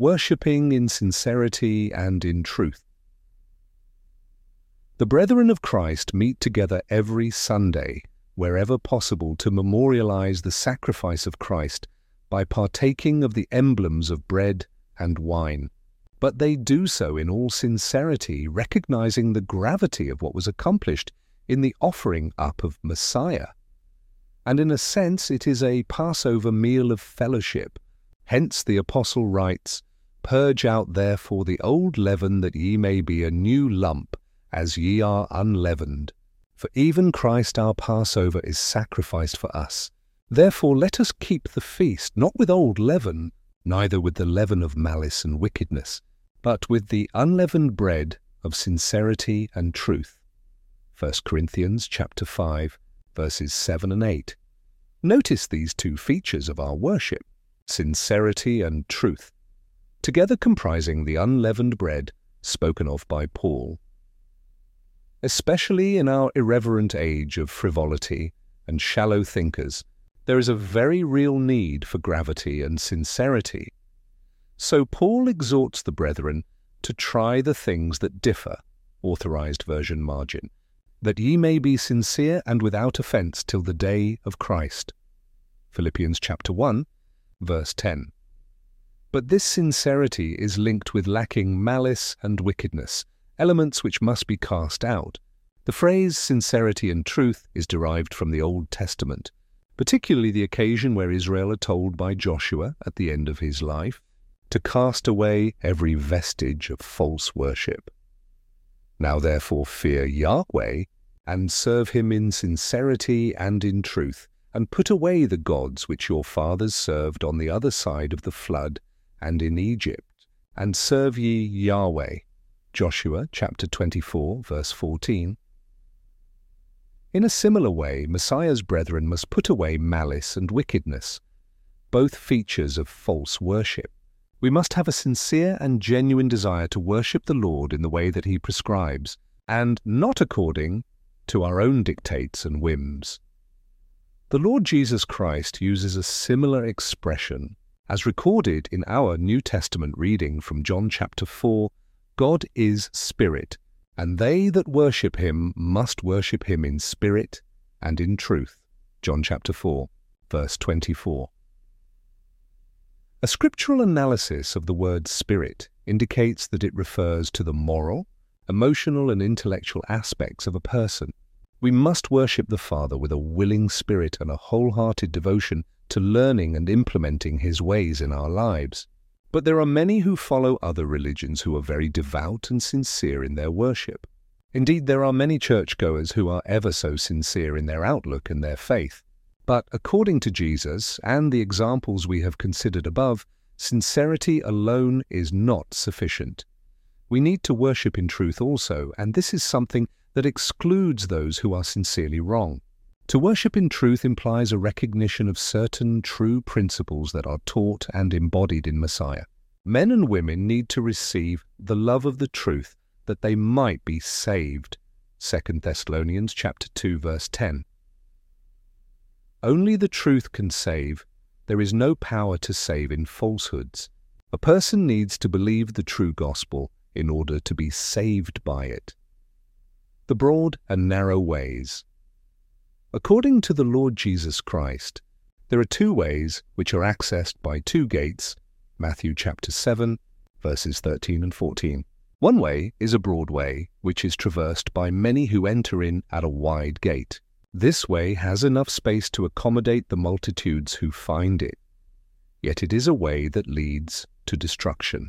worshipping in sincerity and in truth. The brethren of Christ meet together every Sunday, wherever possible, to memorialize the sacrifice of Christ by partaking of the emblems of bread and wine. But they do so in all sincerity, recognizing the gravity of what was accomplished in the offering up of Messiah. And in a sense, it is a Passover meal of fellowship. Hence the apostle writes, "Purge out therefore the old leaven, that ye may be a new lump, as ye are unleavened. For even Christ our Passover is sacrificed for us. Therefore let us keep the feast, not with old leaven, neither with the leaven of malice and wickedness, but with the unleavened bread of sincerity and truth." 1 Corinthians chapter 5, verses 7 and 8. Notice these two features of our worship, sincerity and truth, together comprising the unleavened bread spoken of by Paul. Especially in our irreverent age of frivolity and shallow thinkers, there is a very real need for gravity and sincerity. So Paul exhorts the brethren to try the things that differ, Authorized Version margin, that ye may be sincere and without offense till the day of Christ. Philippians chapter 1, verse 10. But this sincerity is linked with lacking malice and wickedness, elements which must be cast out. The phrase sincerity and truth is derived from the Old Testament, particularly the occasion where Israel are told by Joshua at the end of his life to cast away every vestige of false worship. Now therefore fear Yahweh, and serve him in sincerity and in truth, and put away the gods which your fathers served on the other side of the flood and in Egypt, and serve ye Yahweh. Joshua chapter 24, verse 14. In a similar way, Messiah's brethren must put away malice and wickedness, both features of false worship. We must have a sincere and genuine desire to worship the Lord in the way that he prescribes, and not according to our own dictates and whims. The Lord Jesus Christ uses a similar expression, as recorded in our New Testament reading from John chapter 4, "God is spirit, and they that worship him must worship him in spirit and in truth." John chapter 4, verse 24. A scriptural analysis of the word spirit indicates that it refers to the moral, emotional and intellectual aspects of a person. We must worship the Father with a willing spirit and a wholehearted devotion to learning and implementing his ways in our lives. But there are many who follow other religions who are very devout and sincere in their worship. Indeed, there are many churchgoers who are ever so sincere in their outlook and their faith. But according to Jesus and the examples we have considered above, sincerity alone is not sufficient. We need to worship in truth also, and this is something that excludes those who are sincerely wrong. To worship in truth implies a recognition of certain true principles that are taught and embodied in Messiah. Men and women need to receive the love of the truth that they might be saved. 2 Thessalonians chapter 2, verse 10. Only the truth can save. There is no power to save in falsehoods. A person needs to believe the true gospel in order to be saved by it. The broad and narrow ways. According to the Lord Jesus Christ, there are two ways which are accessed by two gates, Matthew chapter 7, verses 13 and 14. One way is a broad way, which is traversed by many who enter in at a wide gate. This way has enough space to accommodate the multitudes who find it, yet it is a way that leads to destruction.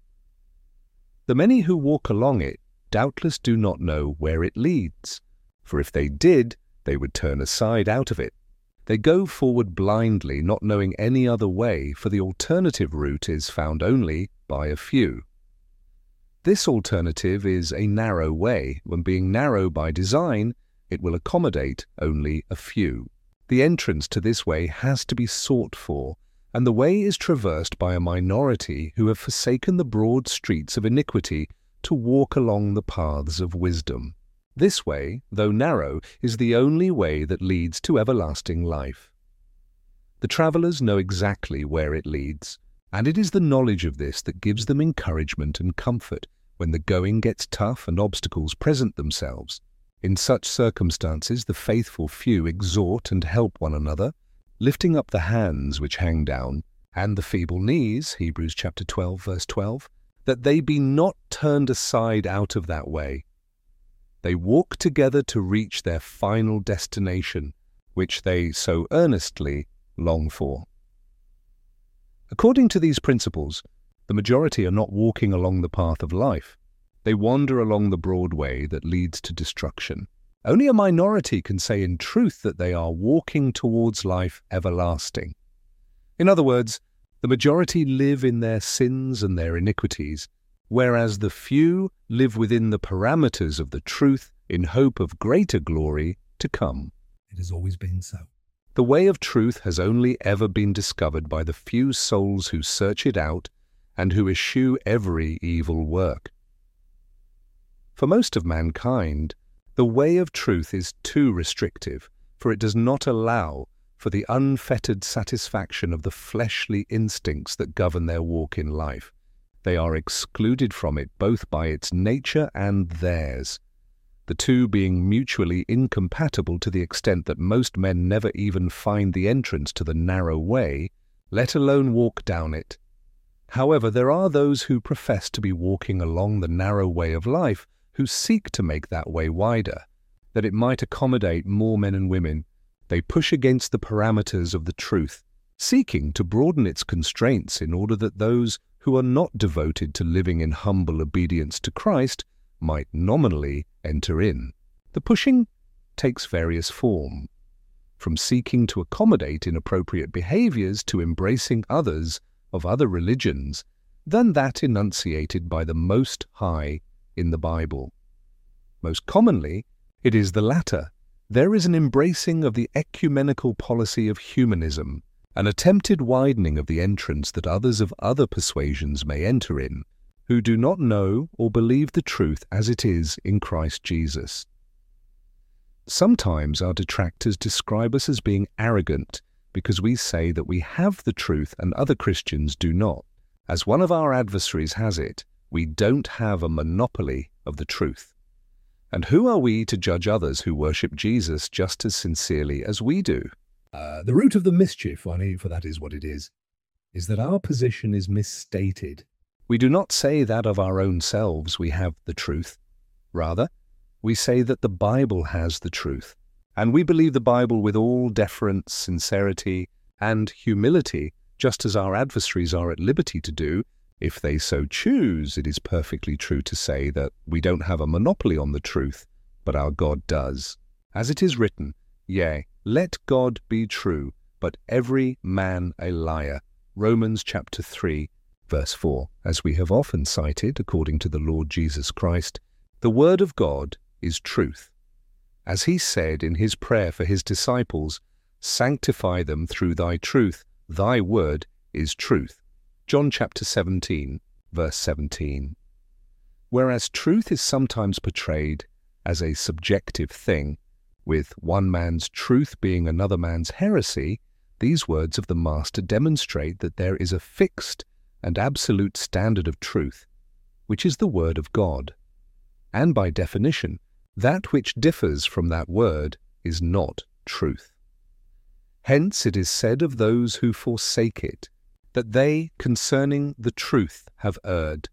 The many who walk along it doubtless do not know where it leads, for if they did, they would turn aside out of it. They go forward blindly, not knowing any other way, for the alternative route is found only by a few. This alternative is a narrow way. When being narrow by design, it will accommodate only a few. The entrance to this way has to be sought for, and the way is traversed by a minority who have forsaken the broad streets of iniquity to walk along the paths of wisdom. This way, though narrow, is the only way that leads to everlasting life. The travellers know exactly where it leads, And it is the knowledge of this that gives them encouragement and comfort when the going gets tough and obstacles present themselves. In such circumstances, the faithful few exhort and help one another, lifting up the hands which hang down, and the feeble knees, Hebrews chapter 12, verse 12, that they be not turned aside out of that way. They walk together to reach their final destination, which they so earnestly long for. According to these principles, the majority are not walking along the path of life. They wander along the broad way that leads to destruction. Only a minority can say in truth that they are walking towards life everlasting. In other words, the majority live in their sins and their iniquities, whereas the few live within the parameters of the truth in hope of greater glory to come. It has always been so. The way of truth has only ever been discovered by the few souls who search it out and who eschew every evil work. For most of mankind, the way of truth is too restrictive, for it does not allow for the unfettered satisfaction of the fleshly instincts that govern their walk in life. They are excluded from it both by its nature and theirs, the two being mutually incompatible to the extent that most men never even find the entrance to the narrow way, let alone walk down it. However, there are those who profess to be walking along the narrow way of life who seek to make that way wider, that it might accommodate more men and women. They push against the parameters of the truth, seeking to broaden its constraints in order that those who are not devoted to living in humble obedience to Christ might nominally enter in. The pushing takes various forms, from seeking to accommodate inappropriate behaviors to embracing others of other religions than that enunciated by the Most High in the Bible. Most commonly, it is the latter. There is an embracing of the ecumenical policy of humanism, an attempted widening of the entrance that others of other persuasions may enter in, who do not know or believe the truth as it is in Christ Jesus. Sometimes our detractors describe us as being arrogant because we say that we have the truth and other Christians do not. As one of our adversaries has it, we don't have a monopoly of the truth. And who are we to judge others who worship Jesus just as sincerely as we do? The root of the mischief, for that is what it is that our position is misstated. We do not say that of our own selves we have the truth. Rather, we say that the Bible has the truth, and we believe the Bible with all deference, sincerity, and humility, just as our adversaries are at liberty to do. If they so choose, it is perfectly true to say that we don't have a monopoly on the truth, but our God does. As it is written, "Yea, let God be true, but every man a liar." Romans chapter 3, verse 4. As we have often cited, according to the Lord Jesus Christ, the Word of God is truth. As he said in his prayer for his disciples, "Sanctify them through thy truth, thy word is truth." John chapter 17, verse 17. Whereas truth is sometimes portrayed as a subjective thing, with one man's truth being another man's heresy, these words of the Master demonstrate that there is a fixed and absolute standard of truth, which is the Word of God. And by definition, that which differs from that word is not truth. Hence it is said of those who forsake it, that they concerning the truth have erred.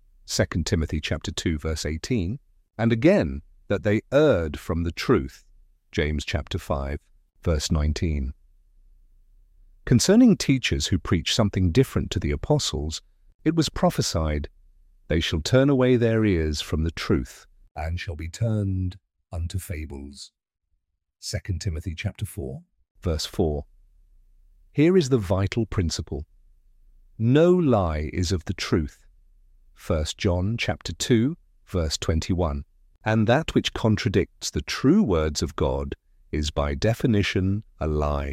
2 Timothy chapter 2, verse 18, and again that they erred from the truth. James chapter 5, verse 19. Concerning teachers who preach something different to the apostles, it was prophesied, "They shall turn away their ears from the truth, and shall be turned unto fables." 2 Timothy chapter 4, verse 4. Here is the vital principle. No lie is of the truth. 1 John chapter 2, verse 21. And that which contradicts the true words of God is by definition a lie.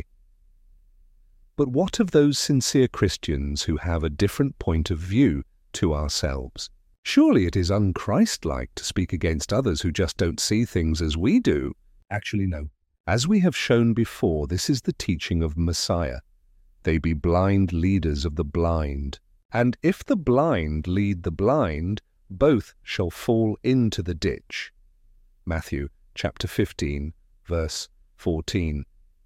But what of those sincere Christians who have a different point of view to ourselves? Surely it is un-Christ-like to speak against others who just don't see things as we do. Actually, no. As we have shown before, this is the teaching of Messiah. they be blind leaders of the blind. And if the blind lead the blind, both shall fall into the ditch. Matthew chapter 15, verse 14.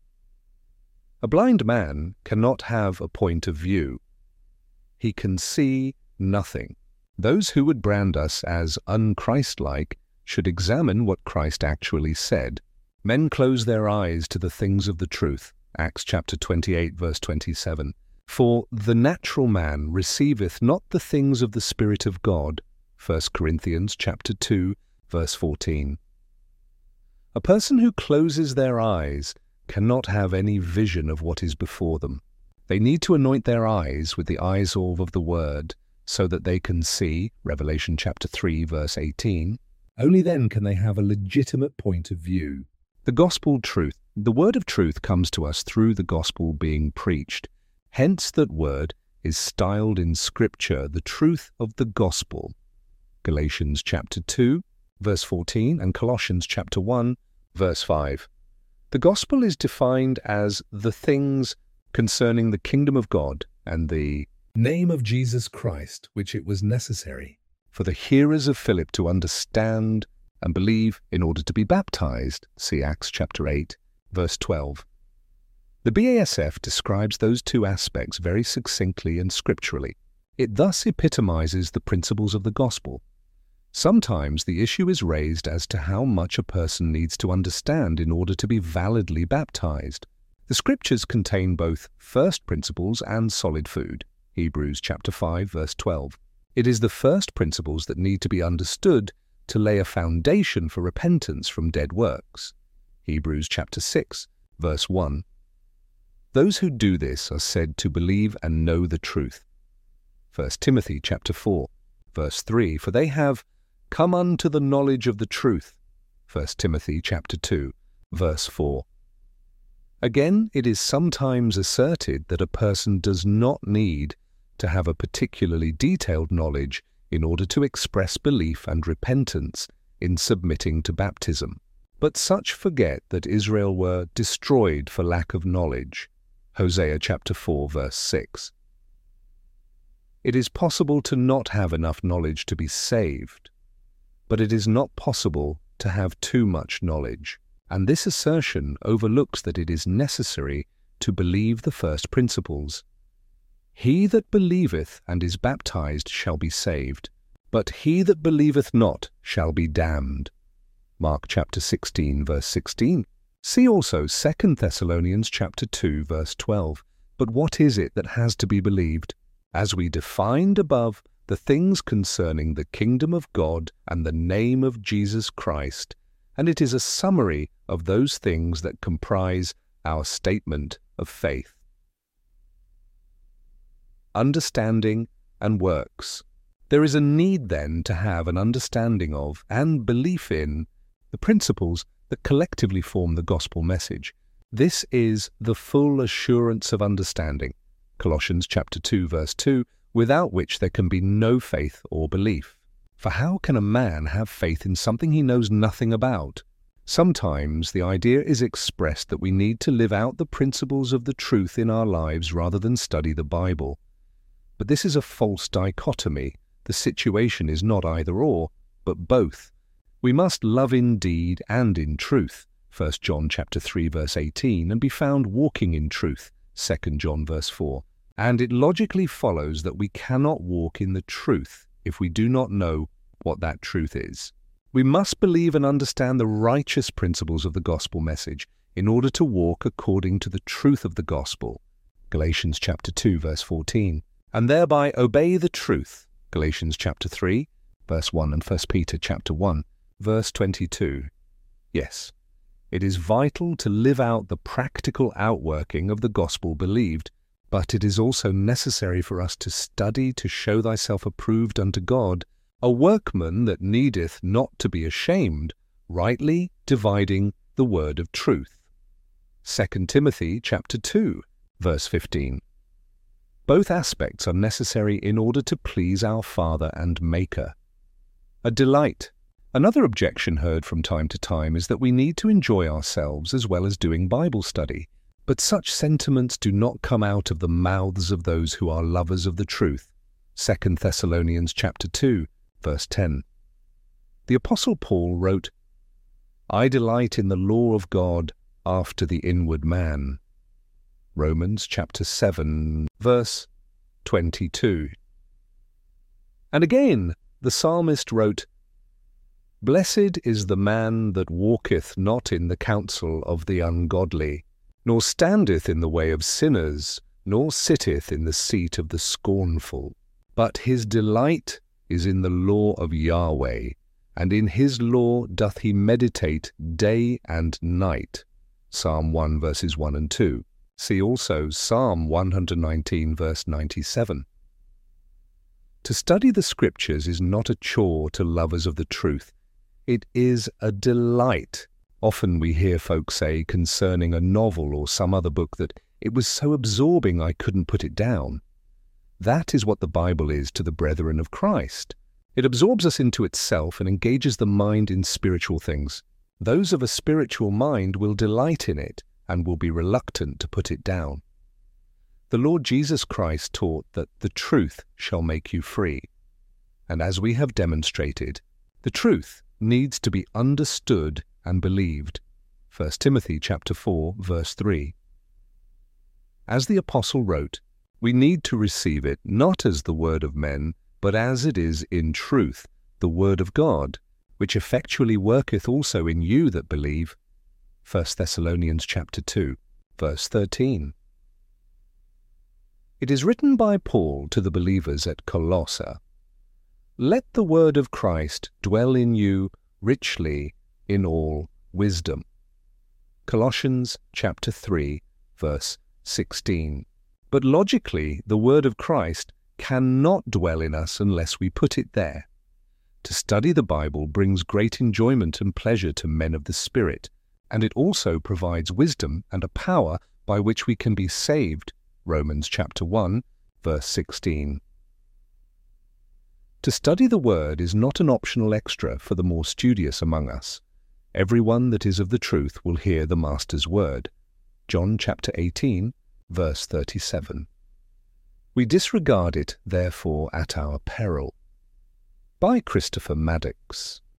A blind man cannot have a point of view. He can see nothing. Those who would brand us as unchristlike should examine what Christ actually said. Men close their eyes to the things of the truth. Acts chapter 28, verse 27. For the natural man receiveth not the things of the Spirit of God. 1 Corinthians chapter 2, verse 14. A person who closes their eyes cannot have any vision of what is before them. They need to anoint their eyes with the eye salve of the Word so that they can see, Revelation chapter 3, verse 18. Only then can they have a legitimate point of view. The gospel truth, the word of truth comes to us through the gospel being preached. Hence that word is styled in Scripture the truth of the gospel. Galatians chapter 2, verse 14, and Colossians chapter 1, verse 5. The gospel is defined as the things concerning the kingdom of God and the name of Jesus Christ, which it was necessary for the hearers of Philip to understand and believe in order to be baptized. See Acts chapter 8, verse 12. The BASF describes those two aspects very succinctly and scripturally. It thus epitomizes the principles of the gospel. Sometimes the issue is raised as to how much a person needs to understand in order to be validly baptized. The scriptures contain both first principles and solid food. Hebrews chapter 5, verse 12. It is the first principles that need to be understood to lay a foundation for repentance from dead works. Hebrews chapter 6, verse 1. Those who do this are said to believe and know the truth. 1 Timothy chapter 4, verse 3. For they have come unto the knowledge of the truth. 1 Timothy chapter 2, verse 4. Again, it is sometimes asserted that a person does not need to have a particularly detailed knowledge in order to express belief and repentance in submitting to baptism. But such forget that Israel were destroyed for lack of knowledge. Hosea chapter 4, verse 6. It is possible to not have enough knowledge to be saved, but it is not possible to have too much knowledge, and this assertion overlooks that it is necessary to believe the first principles. He that believeth and is baptized shall be saved, but he that believeth not shall be damned. Mark chapter 16, verse 16. See also 2 Thessalonians chapter 2, verse 12. But what is it that has to be believed? As we defined above, the things concerning the kingdom of God and the name of Jesus Christ, and it is a summary of those things that comprise our statement of faith. Understanding and works. There is a need then to have an understanding of and belief in the principles that collectively form the gospel message. This is the full assurance of understanding. Colossians chapter 2, verse 2, without which there can be no faith or belief. For how can a man have faith in something he knows nothing about? Sometimes the idea is expressed that we need to live out the principles of the truth in our lives rather than study the Bible. But this is a false dichotomy. The situation is not either or, but both. We must love in deed and in truth, 1 John chapter 3, verse 18, and be found walking in truth, 2 John verse 4. And it logically follows that we cannot walk in the truth if we do not know what that truth is. We must believe and understand the righteous principles of the gospel message in order to walk according to the truth of the gospel, Galatians chapter 2, verse 14, and thereby obey the truth, Galatians chapter 3, verse 1, and 1 Peter chapter 1, verse 22. Yes, it is vital to live out the practical outworking of the gospel believed, but it is also necessary for us to study to show thyself approved unto God, a workman that needeth not to be ashamed, rightly dividing the word of truth. 2 Timothy chapter 2, verse 15. Both aspects are necessary in order to please our Father and Maker. A delight. Another objection heard from time to time is that we need to enjoy ourselves as well as doing Bible study. But such sentiments do not come out of the mouths of those who are lovers of the truth. 2 Thessalonians chapter 2, verse 10. The Apostle Paul wrote, "I delight in the law of God after the inward man." Romans chapter 7, verse 22. And again, the psalmist wrote, "Blessed is the man that walketh not in the counsel of the ungodly, nor standeth in the way of sinners, nor sitteth in the seat of the scornful. But his delight is in the law of Yahweh, and in his law doth he meditate day and night." Psalm 1 verses 1 and 2. See also Psalm 119 verse 97. To study the Scriptures is not a chore to lovers of the truth. It is a delight. Often we hear folks say concerning a novel or some other book that it was so absorbing I couldn't put it down. That is what the Bible is to the brethren of Christ. It absorbs us into itself and engages the mind in spiritual things. Those of a spiritual mind will delight in it and will be reluctant to put it down. The Lord Jesus Christ taught that the truth shall make you free. And as we have demonstrated, the truth needs to be understood and believed. 1 Timothy chapter 4, verse 3. As the Apostle wrote, we need to receive it not as the word of men, but as it is in truth, the word of God, which effectually worketh also in you that believe. 1 Thessalonians chapter 2, verse 13. It is written by Paul to the believers at Colossae, "Let the word of Christ dwell in you richly in all wisdom." Colossians chapter 3, verse 16. But logically, the word of Christ cannot dwell in us unless we put it there. To study the Bible brings great enjoyment and pleasure to men of the Spirit, and it also provides wisdom and a power by which we can be saved. Romans chapter 1, verse 16. To study the Word is not an optional extra for the more studious among us. Everyone that is of the truth will hear the Master's word. John chapter 18, verse 37. We disregard it, therefore, at our peril. By Christopher Maddox.